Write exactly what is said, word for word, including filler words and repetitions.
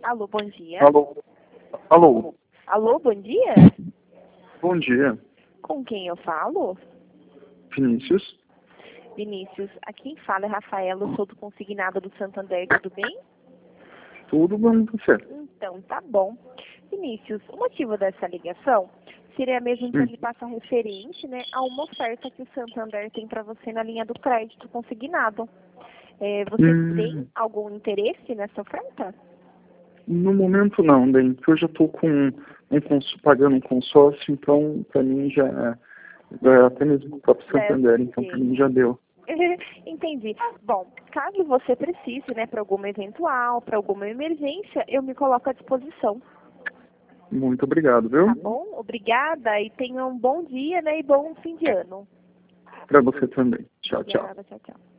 Alô, bom dia. Alô? Alô? Alô, bom dia? Bom dia. Com quem eu falo? Vinícius? Vinícius, aqui quem fala é Rafaela, eu sou do consignado do Santander, tudo bem? Tudo bom com você? Então, tá bom. Vinícius, o motivo dessa ligação seria mesmo para Hum. lhe passar referente, né, a uma oferta que o Santander tem para você na linha do crédito consignado. É, você Hum. tem algum interesse nessa oferta? No momento não, bem, porque eu já estou com um cons- pagando um consórcio, então para mim já é até mesmo o próprio Santander, então para mim já deu. Entendi. Bom, caso você precise, né, para alguma eventual, para alguma emergência, eu me coloco à disposição. Muito obrigado, viu? Tá bom? Obrigada e tenha um bom dia, né, e bom fim de ano. Para você também. Tchau, tchau. Obrigada, tchau, tchau.